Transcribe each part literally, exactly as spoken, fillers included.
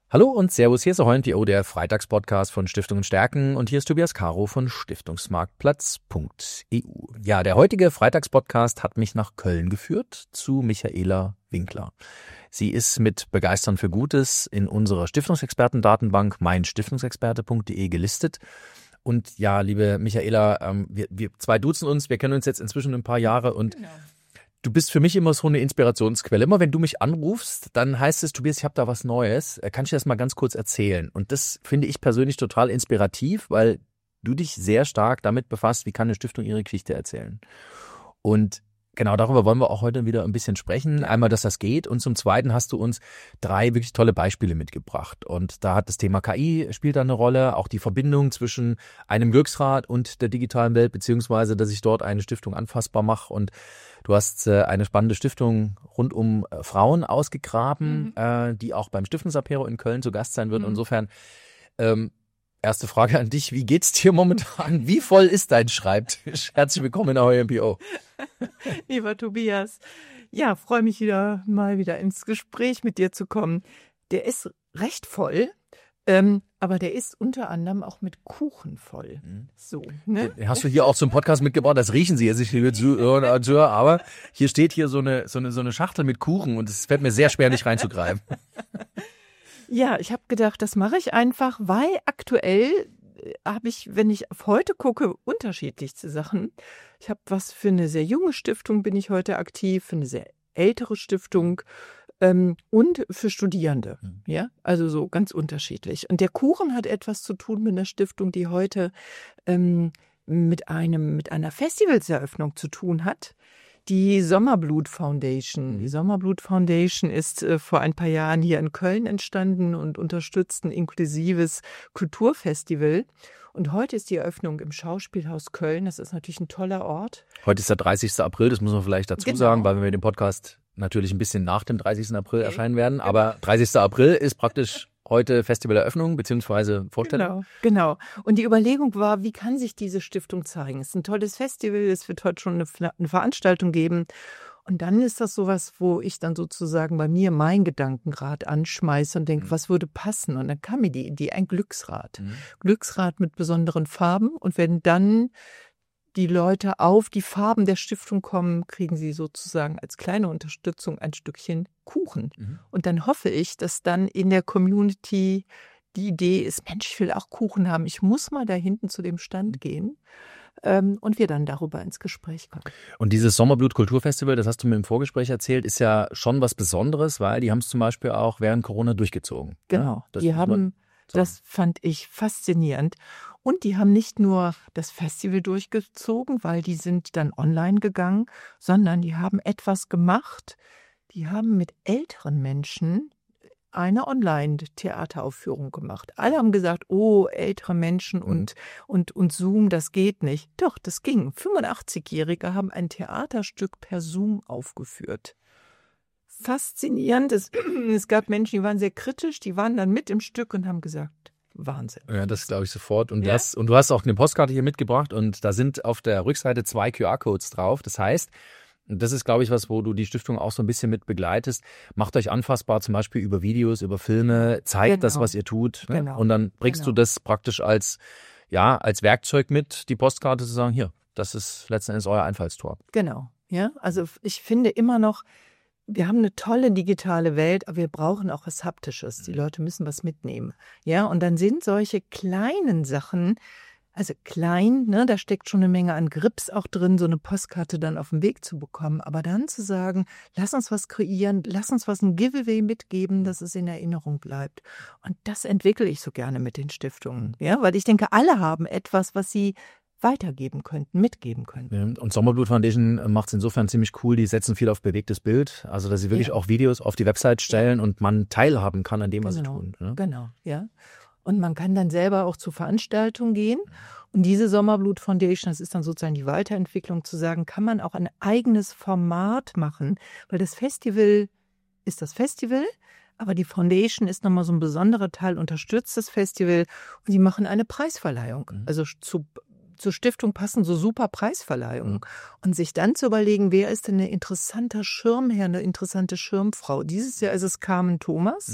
Hallo und Servus, hier ist Ahoy N P O, der Freitagspodcast von Stiftungen stärken und hier ist Tobias Caro von Stiftungsmarktplatz punkt e u. Ja, der heutige Freitagspodcast hat mich nach Köln geführt zu Michaela Winkler. Sie ist mit Begeistern für Gutes in unserer Stiftungsexpertendatenbank mein Stiftungsexperte punkt de gelistet. Und ja, liebe Michaela, ähm, wir, wir zwei duzen uns, wir kennen uns jetzt inzwischen ein paar Jahre und genau. Du bist für mich immer so eine Inspirationsquelle. Immer wenn du mich anrufst, dann heißt es, Tobias, ich habe da was Neues. Kann ich dir das mal ganz kurz erzählen? Und das finde ich persönlich total inspirativ, weil du dich sehr stark damit befasst, wie kann eine Stiftung ihre Geschichte erzählen. Und genau darüber wollen wir auch heute wieder ein bisschen sprechen. Einmal, dass das geht und zum Zweiten hast du uns drei wirklich tolle Beispiele mitgebracht. Und da hat das Thema K I spielt da eine Rolle, auch die Verbindung zwischen einem Glücksrad und der digitalen Welt, beziehungsweise, dass ich dort eine Stiftung anfassbar mache. Und du hast äh, eine spannende Stiftung rund um äh, Frauen ausgegraben, mhm. äh, die auch beim Stiftungsapero in Köln zu Gast sein wird. Mhm. Insofern, ähm, erste Frage an dich, wie geht's dir momentan? Wie voll ist dein Schreibtisch? Herzlich willkommen in Ahoy N P O. Lieber Tobias, ja, freue mich wieder mal wieder ins Gespräch mit dir zu kommen. Der ist recht voll, ähm, aber der ist unter anderem auch mit Kuchen voll. Mhm. So, ne? Hast du hier auch zum Podcast mitgebracht? Das riechen Sie jetzt nicht, liebe Zuhörer, aber hier steht hier so eine, so eine, so eine Schachtel mit Kuchen und es fällt mir sehr schwer, nicht reinzugreifen. Ja, ich habe gedacht, das mache ich einfach, weil aktuell habe ich, wenn ich auf heute gucke, unterschiedlichste Sachen. Ich habe was für eine sehr junge Stiftung, bin ich heute aktiv, für eine sehr ältere Stiftung ähm, und für Studierende. Mhm. Ja, also so ganz unterschiedlich. Und der Kuchen hat etwas zu tun mit einer Stiftung, die heute ähm, mit einem mit einer Festivalseröffnung zu tun hat. Die Sommerblut Foundation. Die Sommerblut Foundation ist äh, vor ein paar Jahren hier in Köln entstanden und unterstützt ein inklusives Kulturfestival. Und heute ist die Eröffnung im Schauspielhaus Köln. Das ist natürlich ein toller Ort. Heute ist der dreißigster April, das muss man vielleicht dazu genau. sagen, weil wir mit dem Podcast natürlich ein bisschen nach dem dreißigsten April okay. erscheinen werden. Aber dreißigster April ist praktisch heute Festivaleröffnung beziehungsweise Vorstellung. Genau, genau. Und die Überlegung war, wie kann sich diese Stiftung zeigen? Es ist ein tolles Festival, es wird heute schon eine, eine Veranstaltung geben. Und dann ist das sowas, wo ich dann sozusagen bei mir mein Gedankenrad anschmeiße und denke, mhm. was würde passen? Und dann kam mir die Idee, ein Glücksrad. Mhm. Glücksrad mit besonderen Farben. Und wenn dann die Leute auf die Farben der Stiftung kommen, kriegen sie sozusagen als kleine Unterstützung ein Stückchen Kuchen. Mhm. Und dann hoffe ich, dass dann in der Community die Idee ist, Mensch, ich will auch Kuchen haben, ich muss mal da hinten zu dem Stand gehen. Ähm, und wir dann darüber ins Gespräch kommen. Und dieses Sommerblut Kulturfestival, das hast du mir im Vorgespräch erzählt, ist ja schon was Besonderes, weil die haben es zum Beispiel auch während Corona durchgezogen. Genau, ja? die haben, das fand ich faszinierend. Und die haben nicht nur das Festival durchgezogen, weil die sind dann online gegangen, sondern die haben etwas gemacht. Die haben mit älteren Menschen eine Online-Theateraufführung gemacht. Alle haben gesagt, oh, ältere Menschen und, mhm. und, und Zoom, das geht nicht. Doch, das ging. fünfundachtzigjährige haben ein Theaterstück per Zoom aufgeführt. Faszinierend. Es, es gab Menschen, die waren sehr kritisch, die waren dann mit im Stück und haben gesagt, Wahnsinn. Ja, das glaube ich sofort. Und, ja? das, und du hast auch eine Postkarte hier mitgebracht und da sind auf der Rückseite zwei Q R-Codes drauf. Das heißt, das ist, glaube ich, was, wo du die Stiftung auch so ein bisschen mit begleitest. Macht euch anfassbar, zum Beispiel über Videos, über Filme, zeigt genau. das, was ihr tut. Ne? Genau. Und dann bringst genau. du das praktisch als, ja, als Werkzeug mit, die Postkarte zu sagen, hier, das ist letzten Endes euer Einfallstor. Genau, ja. Also ich finde immer noch, wir haben eine tolle digitale Welt, aber wir brauchen auch was Haptisches. Die Leute müssen was mitnehmen. Ja, und dann sind solche kleinen Sachen, also klein, ne, da steckt schon eine Menge an Grips auch drin, so eine Postkarte dann auf den Weg zu bekommen. Aber dann zu sagen, lass uns was kreieren, lass uns was ein Giveaway mitgeben, dass es in Erinnerung bleibt. Und das entwickle ich so gerne mit den Stiftungen. Ja, weil ich denke, alle haben etwas, was sie weitergeben könnten, mitgeben könnten. Und Sommerblut Foundation macht es insofern ziemlich cool, die setzen viel auf bewegtes Bild, also dass sie wirklich ja. auch Videos auf die Website stellen ja. und man teilhaben kann an dem, was genau. sie tun. Ne? Genau, ja. Und man kann dann selber auch zu Veranstaltungen gehen. Und diese Sommerblut Foundation, das ist dann sozusagen die Weiterentwicklung, zu sagen, kann man auch ein eigenes Format machen, weil das Festival ist das Festival, aber die Foundation ist nochmal so ein besonderer Teil, unterstützt das Festival und die machen eine Preisverleihung, mhm. also zu zur Stiftung passen so super Preisverleihungen. Mhm. Und sich dann zu überlegen, wer ist denn ein interessanter Schirmherr, eine interessante Schirmfrau. Dieses Jahr ist es Carmen Thomas, mhm.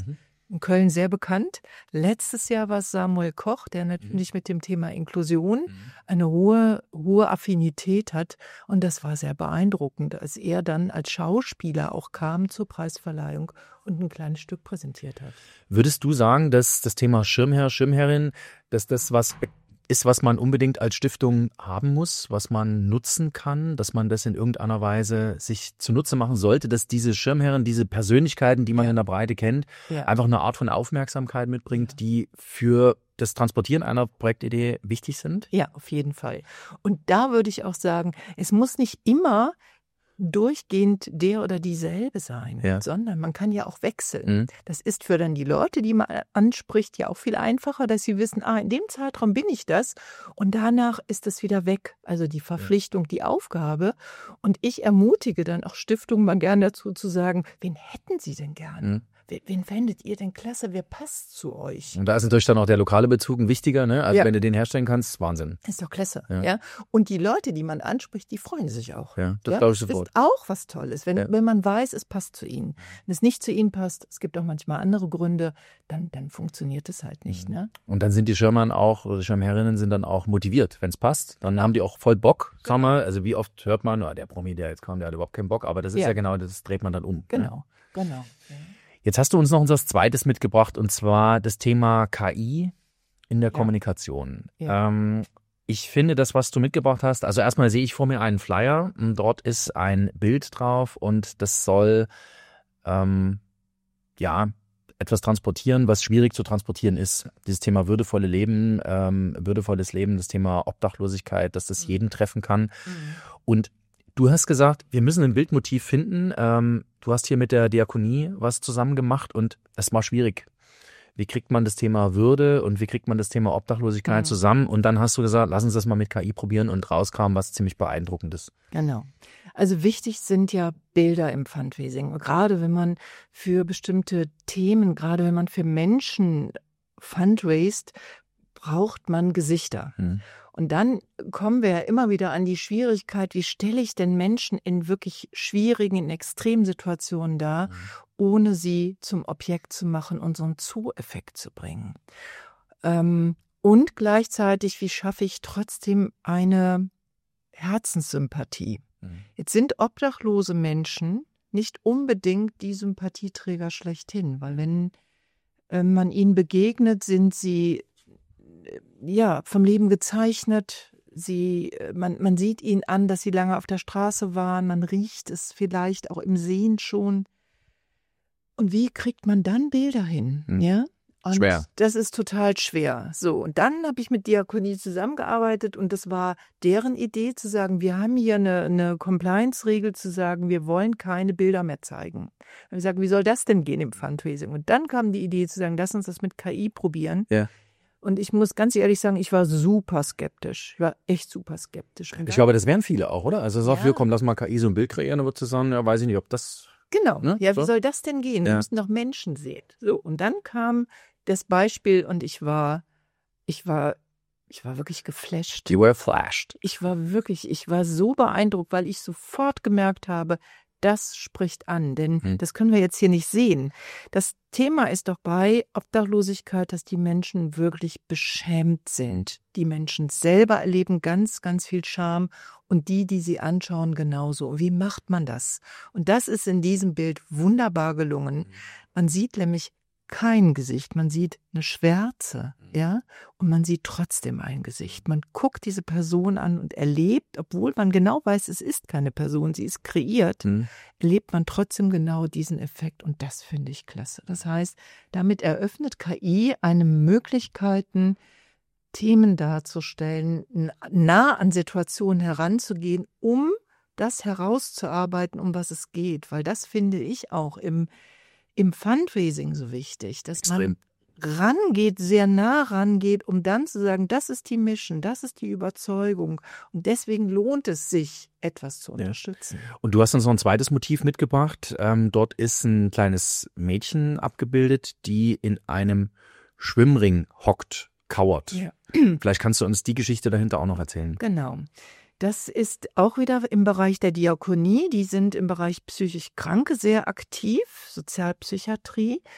in Köln sehr bekannt. Letztes Jahr war es Samuel Koch, der natürlich mhm. mit dem Thema Inklusion mhm. eine hohe, hohe Affinität hat. Und das war sehr beeindruckend, als er dann als Schauspieler auch kam zur Preisverleihung und ein kleines Stück präsentiert hat. Würdest du sagen, dass das Thema Schirmherr, Schirmherrin, dass das was ist, was man unbedingt als Stiftung haben muss, was man nutzen kann, dass man das in irgendeiner Weise sich zunutze machen sollte, dass diese Schirmherren, diese Persönlichkeiten, die man ja. in der Breite kennt, ja. einfach eine Art von Aufmerksamkeit mitbringt, ja. die für das Transportieren einer Projektidee wichtig sind? Ja, auf jeden Fall. Und da würde ich auch sagen, es muss nicht immer durchgehend der oder dieselbe sein, ja. sondern man kann ja auch wechseln. Mhm. Das ist für dann die Leute, die man anspricht, ja auch viel einfacher, dass sie wissen, ah, in dem Zeitraum bin ich das und danach ist es wieder weg. Also die Verpflichtung, ja. die Aufgabe. Und ich ermutige dann auch Stiftungen mal gern dazu zu sagen, wen hätten sie denn gern? Mhm. Wen fändet ihr denn klasse? Wer passt zu euch? Und da ist natürlich dann auch der lokale Bezug ein wichtiger, ne? Also ja. wenn du den herstellen kannst, Wahnsinn. Ist doch klasse, ja. ja. Und die Leute, die man anspricht, die freuen sich auch. Ja, das ja? glaube ich sofort. Ist auch was Tolles, wenn, ja. wenn man weiß, es passt zu ihnen. Wenn es nicht zu ihnen passt, es gibt auch manchmal andere Gründe, dann, dann funktioniert es halt nicht, ne? Und dann sind die Schirmherren auch, oder die Schirmherrinnen sind dann auch motiviert, wenn es passt. Dann haben die auch voll Bock, sagen wir. Also wie oft hört man, oh, der Promi, der jetzt kam, der hat überhaupt keinen Bock, aber das ist ja, ja genau, das dreht man dann um. Genau, ne? genau. Ja. Jetzt hast du uns noch unser zweites mitgebracht, und zwar das Thema K I in der Ja. Kommunikation. Ja. Ähm, ich finde das, was du mitgebracht hast, also erstmal sehe ich vor mir einen Flyer, und dort ist ein Bild drauf und das soll ähm, ja etwas transportieren, was schwierig zu transportieren ist. Dieses Thema würdevolle Leben, ähm, würdevolles Leben, das Thema Obdachlosigkeit, dass das jeden treffen kann. Mhm. Und du hast gesagt, wir müssen ein Bildmotiv finden. Ähm, du hast hier mit der Diakonie was zusammen gemacht und es war schwierig. Wie kriegt man das Thema Würde und wie kriegt man das Thema Obdachlosigkeit Mhm. zusammen? Und dann hast du gesagt, lass uns das mal mit K I probieren, und rauskam was ziemlich Beeindruckendes. Genau. Also wichtig sind ja Bilder im Fundraising. Und gerade wenn man für bestimmte Themen, gerade wenn man für Menschen fundraist, braucht man Gesichter. Hm. Und dann kommen wir ja immer wieder an die Schwierigkeit, wie stelle ich denn Menschen in wirklich schwierigen, in extremen Situationen dar, Mhm. ohne sie zum Objekt zu machen und so einen Zoo-Effekt zu bringen. Ähm, und gleichzeitig, wie schaffe ich trotzdem eine Herzenssympathie? Mhm. Jetzt sind obdachlose Menschen nicht unbedingt die Sympathieträger schlechthin, weil wenn äh, man ihnen begegnet, sind sie äh, ja vom Leben gezeichnet. Sie, äh, man, man sieht ihnen an, dass sie lange auf der Straße waren. Man riecht es vielleicht auch im Sehen schon. Und wie kriegt man dann Bilder hin? Hm. Ja? Und Schwer. Das ist total schwer. So, und dann habe ich mit Diakonie zusammengearbeitet und das war deren Idee zu sagen, wir haben hier eine, eine Compliance-Regel zu sagen, wir wollen keine Bilder mehr zeigen. Und wir sagen, wie soll das denn gehen im Fundraising? Und dann kam die Idee zu sagen, lass uns das mit K I probieren. Ja. Und ich muss ganz ehrlich sagen, ich war super skeptisch. Ich war echt super skeptisch. Und Ich glaube, das wären viele auch, oder? Also sagt, Ja. wir kommen, lass mal K I so ein Bild kreieren, aber zusammen, ja, weiß ich nicht, ob das... Genau, Ne? ja, wie So. soll das denn gehen? Wir Ja. müssen doch Menschen sehen. So, und dann kam das Beispiel und ich war, ich war, ich war wirklich geflasht. You were flashed. Ich war wirklich, ich war so beeindruckt, weil ich sofort gemerkt habe, das spricht an, denn Hm. das können wir jetzt hier nicht sehen. Das Thema ist doch bei Obdachlosigkeit, dass die Menschen wirklich beschämt sind. Die Menschen selber erleben ganz, ganz viel Scham und die, die sie anschauen, genauso. Wie macht man das? Und das ist in diesem Bild wunderbar gelungen. Man sieht nämlich kein Gesicht, man sieht eine Schwärze, ja, und man sieht trotzdem ein Gesicht. Man guckt diese Person an und erlebt, obwohl man genau weiß, es ist keine Person, sie ist kreiert, Hm. erlebt man trotzdem genau diesen Effekt und das finde ich klasse. Das heißt, damit eröffnet K I eine Möglichkeiten, Themen darzustellen, n- nah an Situationen heranzugehen, um das herauszuarbeiten, um was es geht, weil das finde ich auch im im Fundraising so wichtig, dass Extrem. man rangeht, sehr nah rangeht, um dann zu sagen, das ist die Mission, das ist die Überzeugung und deswegen lohnt es sich, etwas zu unterstützen. Und du hast uns noch ein zweites Motiv mitgebracht. Ähm, dort ist ein kleines Mädchen abgebildet, die in einem Schwimmring hockt, kauert. Ja. Vielleicht kannst du uns die Geschichte dahinter auch noch erzählen. Genau. Das ist auch wieder im Bereich der Diakonie. Die sind im Bereich psychisch Kranke sehr aktiv, Sozialpsychiatrie.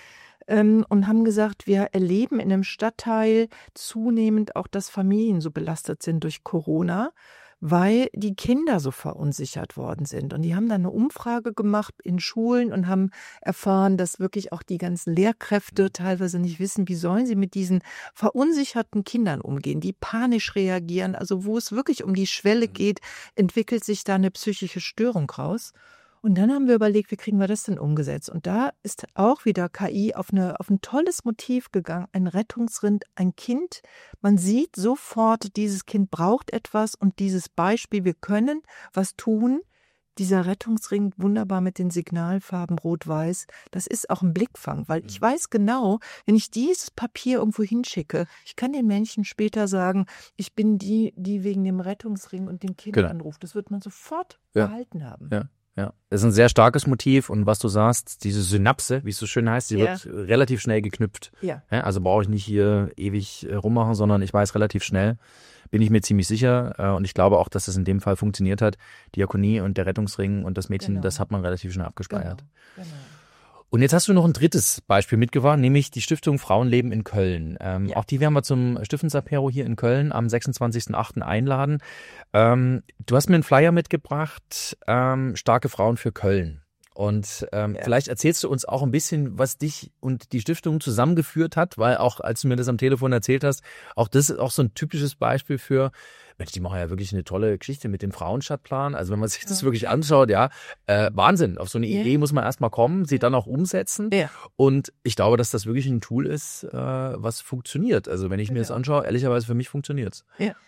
ähm, und haben gesagt, wir erleben in einem Stadtteil zunehmend auch, dass Familien so belastet sind durch Corona, weil die Kinder so verunsichert worden sind. Und die haben dann eine Umfrage gemacht in Schulen und haben erfahren, dass wirklich auch die ganzen Lehrkräfte teilweise nicht wissen, wie sollen sie mit diesen verunsicherten Kindern umgehen, die panisch reagieren. Also wo es wirklich um die Schwelle geht, entwickelt sich da eine psychische Störung raus. Und dann haben wir überlegt, wie kriegen wir das denn umgesetzt? Und da ist auch wieder K I auf, eine, auf ein tolles Motiv gegangen, ein Rettungsrind, ein Kind. Man sieht sofort, dieses Kind braucht etwas und dieses Beispiel, wir können was tun. Dieser Rettungsring wunderbar mit den Signalfarben Rot-Weiß, das ist auch ein Blickfang, weil ich weiß genau, wenn ich dieses Papier irgendwo hinschicke, ich kann den Menschen später sagen, ich bin die, die wegen dem Rettungsring und dem Kind Genau. anruft. Das wird man sofort Ja. behalten haben. Ja. Ja, das ist ein sehr starkes Motiv und was du sagst, diese Synapse, wie es so schön heißt, die Ja. wird relativ schnell geknüpft. Ja. Ja, also brauche ich nicht hier ewig äh, rummachen, sondern ich weiß relativ schnell, bin ich mir ziemlich sicher äh, und ich glaube auch, dass es in dem Fall funktioniert hat. Diakonie und der Rettungsring und das Mädchen, Genau. das hat man relativ schnell abgespeichert. Genau. Genau. Und jetzt hast du noch ein drittes Beispiel mitgebracht, nämlich die Stiftung Frauenleben in Köln. Ähm, Ja. Auch die werden wir zum Stiftungsapero hier in Köln am sechsundzwanzigsten achten einladen. Ähm, du hast mir einen Flyer mitgebracht, ähm, starke Frauen für Köln. Und ähm, Ja. vielleicht erzählst du uns auch ein bisschen, was dich und die Stiftung zusammengeführt hat, weil auch, als du mir das am Telefon erzählt hast, auch das ist auch so ein typisches Beispiel für, Mensch, die machen ja wirklich eine tolle Geschichte mit dem Frauenstadtplan. Also wenn man sich das Ja. wirklich anschaut, ja, äh, Wahnsinn. Auf so eine Ja. Idee muss man erstmal kommen, sie dann auch umsetzen. Ja. Und ich glaube, dass das wirklich ein Tool ist, äh, was funktioniert. Also wenn ich mir das Genau. anschaue, ehrlicherweise für mich funktioniert's.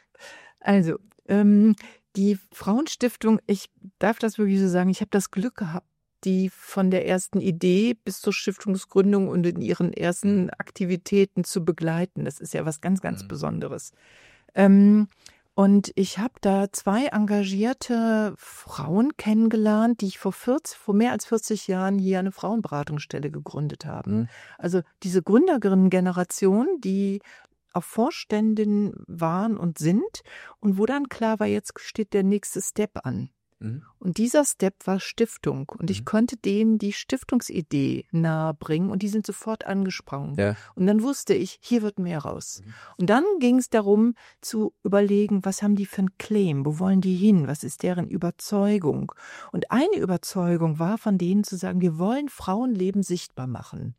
Also, ähm, die Frauenstiftung, ich darf das wirklich so sagen, ich habe das Glück gehabt, die von der ersten Idee bis zur Stiftungsgründung und in ihren ersten Aktivitäten zu begleiten. Das ist ja was ganz, ganz Mhm. Besonderes. Ähm, und ich habe da zwei engagierte Frauen kennengelernt, die ich vor vierzig, vor mehr als vierzig Jahren hier eine Frauenberatungsstelle gegründet haben. Mhm. Also diese Gründerinnen-Generation, die auch Vorständin waren und sind und wo dann klar war, jetzt steht der nächste Step an. Mhm. Und dieser Step war Stiftung. Und ich Mhm. konnte denen die Stiftungsidee nahebringen und die sind sofort angesprungen. Ja. Und dann wusste ich, hier wird mehr raus. Mhm. Und dann ging es darum zu überlegen, was haben die für ein Claim, wo wollen die hin, was ist deren Überzeugung. Und eine Überzeugung war von denen zu sagen, wir wollen Frauenleben sichtbar machen.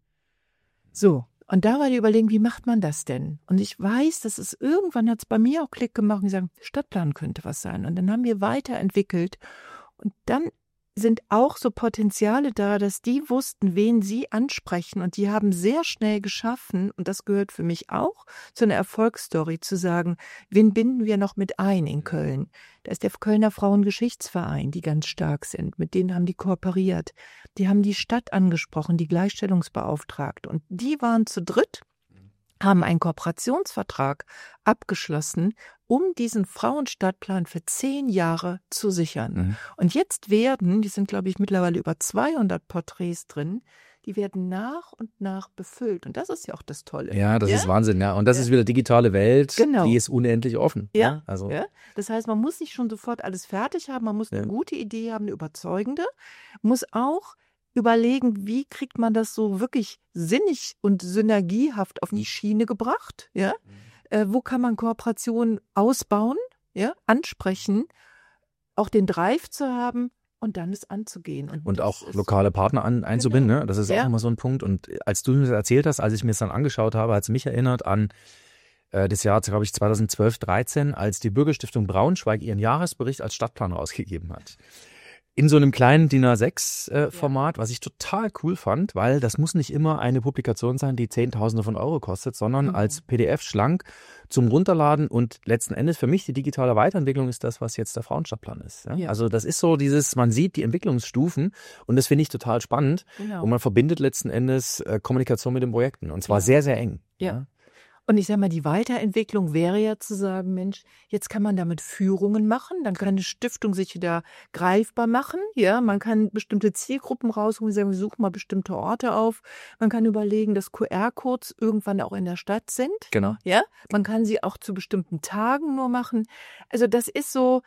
So. Und da war die Überlegung, wie macht man das denn? Und ich weiß, dass es irgendwann hat es bei mir auch Klick gemacht und gesagt, Stadtplan könnte was sein. Und dann haben wir weiterentwickelt. Und dann sind auch so Potenziale da, dass die wussten, wen sie ansprechen. Und die haben sehr schnell geschaffen, und das gehört für mich auch zu einer Erfolgsstory, zu sagen, wen binden wir noch mit ein in Köln? Da ist der Kölner Frauengeschichtsverein, die ganz stark sind. Mit denen haben die kooperiert. Die haben die Stadt angesprochen, die Gleichstellungsbeauftragte. Und die waren zu dritt, haben einen Kooperationsvertrag abgeschlossen, um diesen Frauenstadtplan für zehn Jahre zu sichern. Mhm. Und jetzt werden, die sind glaube ich mittlerweile über zweihundert Porträts drin, die werden nach und nach befüllt. Und das ist ja auch das Tolle. Ja, das ja? ist Wahnsinn, ja. Und das Ja. ist wieder digitale Welt, Genau. die ist unendlich offen. Ja, Also, ja. Das heißt, man muss nicht schon sofort alles fertig haben, man muss eine Ja. gute Idee haben, eine überzeugende, muss auch überlegen, wie kriegt man das so wirklich sinnig und synergiehaft auf die Schiene gebracht, ja? Äh, wo kann man Kooperationen ausbauen, ja, ansprechen, auch den Drive zu haben und dann es anzugehen. Und das auch ist- lokale Partner an, einzubinden, Genau. ne? Das ist Ja. auch immer so ein Punkt. Und als du mir das erzählt hast, als ich mir das dann angeschaut habe, hat es mich erinnert an äh, das Jahr, glaube ich, zweitausendzwölf, dreizehn, als die Bürgerstiftung Braunschweig ihren Jahresbericht als Stadtplan rausgegeben hat. In so einem kleinen D I N A sechs äh, Format, was ich total cool fand, weil das muss nicht immer eine Publikation sein, die Zehntausende von Euro kostet, sondern Mhm. als P D F schlank zum Runterladen und letzten Endes für mich die digitale Weiterentwicklung ist das, was jetzt der Frauenstadtplan ist. Ja? Ja. Also das ist so dieses, man sieht die Entwicklungsstufen und das finde ich total spannend Genau. und man verbindet letzten Endes äh, Kommunikation mit den Projekten und zwar Ja. sehr, sehr eng. Ja. Und ich sage mal, die Weiterentwicklung wäre ja zu sagen, Mensch, jetzt kann man damit Führungen machen, dann kann eine Stiftung sich wieder greifbar machen, ja, man kann bestimmte Zielgruppen rausholen, sagen, wir suchen mal bestimmte Orte auf, man kann überlegen, dass Q R-Codes irgendwann auch in der Stadt sind, Genau. ja, man kann sie auch zu bestimmten Tagen nur machen, also das ist so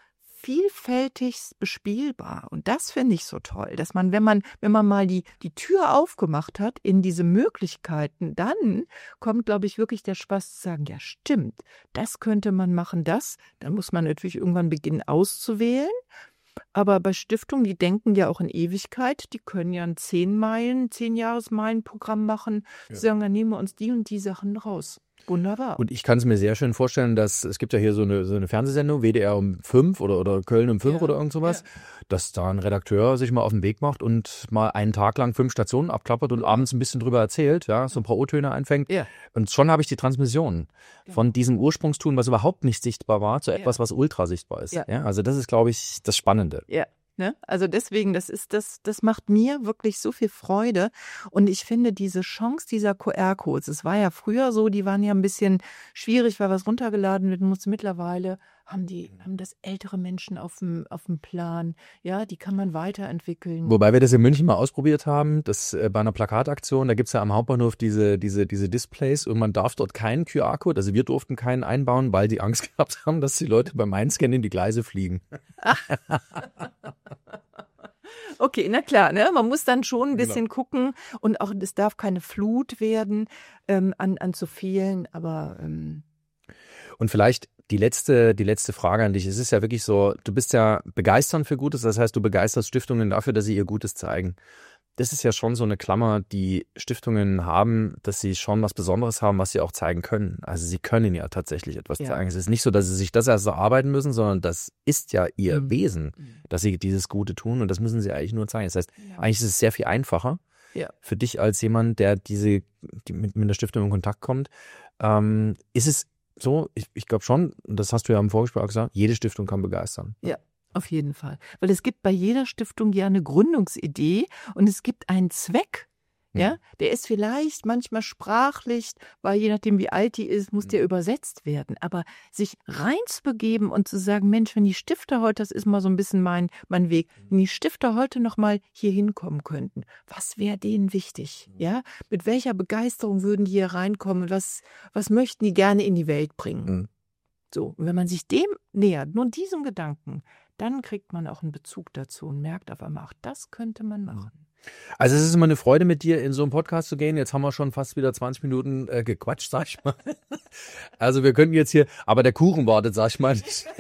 vielfältig bespielbar. Und das finde ich so toll, dass man, wenn man, wenn man mal die, die Tür aufgemacht hat in diese Möglichkeiten, dann kommt, glaube ich, wirklich der Spaß zu sagen, ja stimmt, das könnte man machen, das. Dann muss man natürlich irgendwann beginnen auszuwählen. Aber bei Stiftungen, die denken ja auch in Ewigkeit, die können ja ein zehn Meilen, zehn Jahresmeilen-Programm machen. Ja. Sagen, dann nehmen wir uns die und die Sachen raus. Wunderbar. Und ich kann es mir sehr schön vorstellen, dass es gibt ja hier so eine, so eine Fernsehsendung, W D R um fünf oder, oder Köln um fünf ja. oder irgend sowas, ja. dass da ein Redakteur sich mal auf den Weg macht und mal einen Tag lang fünf Stationen abklappert und abends ein bisschen drüber erzählt, ja, so ein paar O-Töne einfängt. Ja. Und schon habe ich die Transmission ja. von diesem Ursprungstun, was überhaupt nicht sichtbar war, zu etwas, ja. was ultra sichtbar ist. Ja. Ja, also das ist, glaube ich, das Spannende. Ja. Ne? Also deswegen, das ist das, das macht mir wirklich so viel Freude. Und ich finde diese Chance dieser Q R-Codes, es war ja früher so, die waren ja ein bisschen schwierig, weil was runtergeladen werden musste. Mittlerweile haben die, haben das ältere Menschen auf dem, auf dem Plan. Ja, die kann man weiterentwickeln. Wobei wir das in München mal ausprobiert haben, das äh, bei einer Plakataktion, da gibt's ja am Hauptbahnhof diese, diese, diese Displays und man darf dort keinen Q R-Code, also wir durften keinen einbauen, weil die Angst gehabt haben, dass die Leute beim Einscannen in die Gleise fliegen. Okay, na klar, ne? Man muss dann schon ein bisschen genau. gucken und auch es darf keine Flut werden ähm, an, an zu vielen, aber ähm und vielleicht die letzte, die letzte Frage an dich. Es ist ja wirklich so, du bist ja begeistern für Gutes, das heißt, du begeisterst Stiftungen dafür, dass sie ihr Gutes zeigen. Das ist ja schon so eine Klammer, die Stiftungen haben, dass sie schon was Besonderes haben, was sie auch zeigen können. Also sie können ja tatsächlich etwas ja. zeigen. Es ist nicht so, dass sie sich das erst erarbeiten müssen, sondern das ist ja ihr mhm. Wesen, dass sie dieses Gute tun und das müssen sie eigentlich nur zeigen. Das heißt, ja. eigentlich ist es sehr viel einfacher ja. für dich als jemand, der diese die mit, mit der Stiftung in Kontakt kommt. Ähm, ist es so, ich, ich glaube schon, das hast du ja im Vorgespräch gesagt, jede Stiftung kann begeistern. Ja. Auf jeden Fall. Weil es gibt bei jeder Stiftung ja eine Gründungsidee und es gibt einen Zweck. Ja, der ist vielleicht manchmal sprachlich, weil je nachdem wie alt die ist, muss der übersetzt werden. Aber sich reinzubegeben und zu sagen, Mensch, wenn die Stifter heute, das ist mal so ein bisschen mein, mein Weg, wenn die Stifter heute noch mal hier hinkommen könnten, was wäre denen wichtig? Ja, mit welcher Begeisterung würden die hier reinkommen? Was, was möchten die gerne in die Welt bringen? Mhm. So, und wenn man sich dem nähert, nur diesem Gedanken, dann kriegt man auch einen Bezug dazu und merkt auf einmal, ach, das könnte man machen. Also es ist immer eine Freude, mit dir in so einen Podcast zu gehen. Jetzt haben wir schon fast wieder zwanzig Minuten äh, gequatscht, sag ich mal. Also wir könnten jetzt hier, aber der Kuchen wartet, sag ich mal.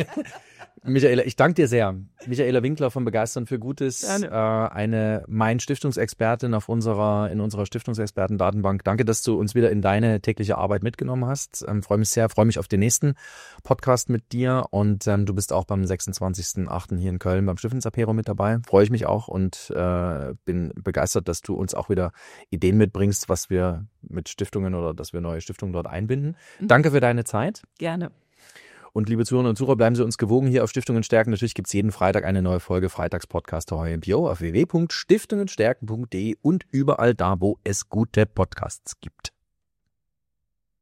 Michaela, ich danke dir sehr. Michaela Winkler von Begeistern für Gutes, äh, eine mein Stiftungsexpertin auf unserer in unserer Stiftungsexperten-Datenbank. Danke, dass du uns wieder in deine tägliche Arbeit mitgenommen hast. Ähm, freue mich sehr, freue mich auf den nächsten Podcast mit dir und ähm, du bist auch beim sechsundzwanzigsten achten hier in Köln beim Stiftungsapero mit dabei. Freue ich mich auch und äh, bin begeistert, dass du uns auch wieder Ideen mitbringst, was wir mit Stiftungen oder dass wir neue Stiftungen dort einbinden. Mhm. Danke für deine Zeit. Gerne. Und liebe Zuhörerinnen und Zuhörer, bleiben Sie uns gewogen hier auf Stiftungen stärken. Natürlich gibt es jeden Freitag eine neue Folge Freitagspodcast der H M P O auf w w w punkt stiftungen stärken punkt d e und überall da, wo es gute Podcasts gibt.